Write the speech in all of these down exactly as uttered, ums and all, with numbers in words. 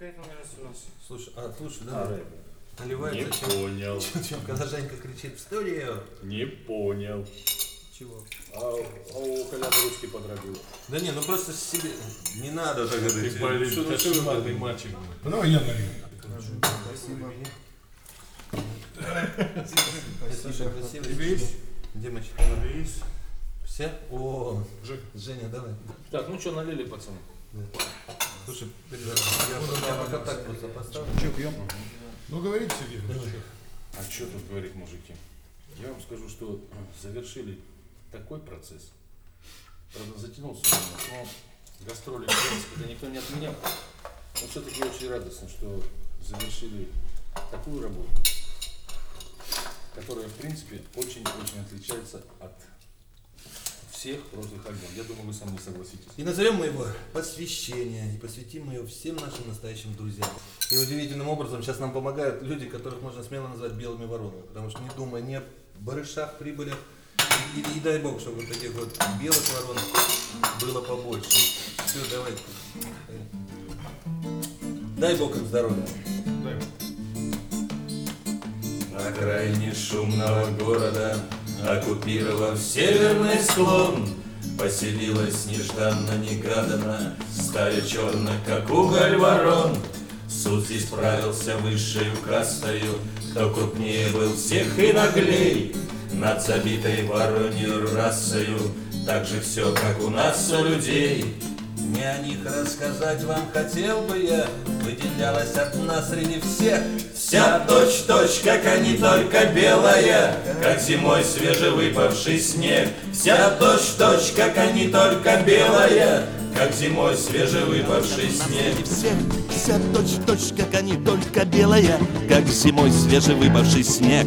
какая тональность у нас? Слушай, а слушай, да, Не наливается. понял. Чем, когда Женька кричит в студию. Не понял. Чего? А, а у Коляна ручки подробил. Да не, ну просто себе. Не надо так Ты, говорить. блин, Что, ну, что кошмарный вы- мальчик. Ну, давай я налью. Спасибо. Спасибо, красиво. Весь? Димочка, Весь. все? О, Жек. Женя, давай. Так, ну что, налили, пацаны? Слушай, ребята, я, я пока так просто поставлю. Че, пьем? Ну, говорите, Сергей. ну, чё? А что тут говорить, мужики? Я вам скажу, что завершили такой процесс. Правда, затянулся немного, но гастроли, в принципе, никто не отменял. Но все-таки очень радостно, что завершили такую работу, которая, в принципе, очень-очень отличается от всех прошлых альбомов. Я думаю, вы со мной согласитесь. И назовем мы его «Посвящение», и посвятим мы его всем нашим настоящим друзьям. И удивительным образом сейчас нам помогают люди, которых можно смело назвать белыми воронами, потому что не думая ни о барышах, прибылях, и, и, и дай бог, чтобы вот таких вот белых ворон было побольше. Все, давай. Дай бог им здоровья. Дай. На окраине шумного города, оккупировав северный склон, поселилась нежданно-негаданно стая черных, как уголь ворон. Суд здесь правился высшею кастою, кто крупнее был всех и наглей. Над забитой воронью расою, так же все, как у нас у людей. Не о них рассказать вам хотел бы я, выделялась одна среди всех. Вся точь-точь, как они, только белая, как зимой свежевыпавший снег. Вся точь-точь, как они, только белая, как зимой свежевыпавший снег. Всех, вся точь-точь, как они, только белая, как зимой свежевыпавший снег.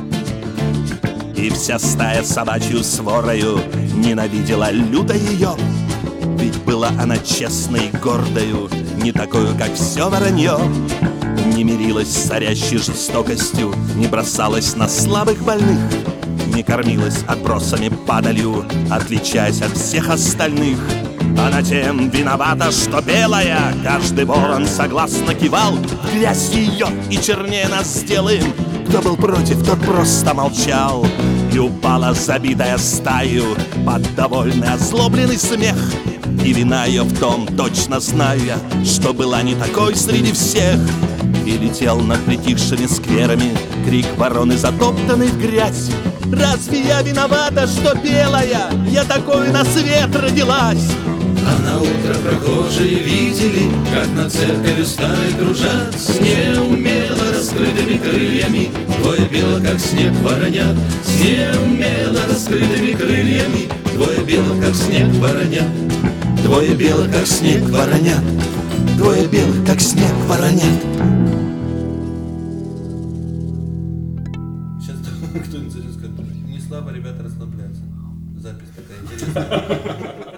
И вся стая собачью сворою ненавидела люто ее, ведь была она честной и гордою, не такою, как все воронье. Не мирилась с царящей жестокостью, не бросалась на слабых больных, не кормилась отбросами падалью, отличаясь от всех остальных. Она тем виновата, что белая, каждый ворон согласно кивал. Грязь ее и чернее нас сделаем. Кто был против, тот просто молчал. И упала забитая стаю под довольный озлобленный смех. И вина ее в том, точно знаю я, что была не такой среди всех. И летел над притихшими скверами крик вороны, затоптанный в грязь. Разве я виновата, что белая? Я такой на свет родилась. А на утро прохожие видели, как над церковью старой кружат с неумело раскрытыми крыльями двое белых, как снег, воронят. С неумело раскрытыми крыльями двое белых, как снег, воронят. Двое белых, как снег, воронят. Двое белых, как снег, воронят. Сейчас кто-нибудь скажет, не слабо ребята расслабляются. Запись такая интересная.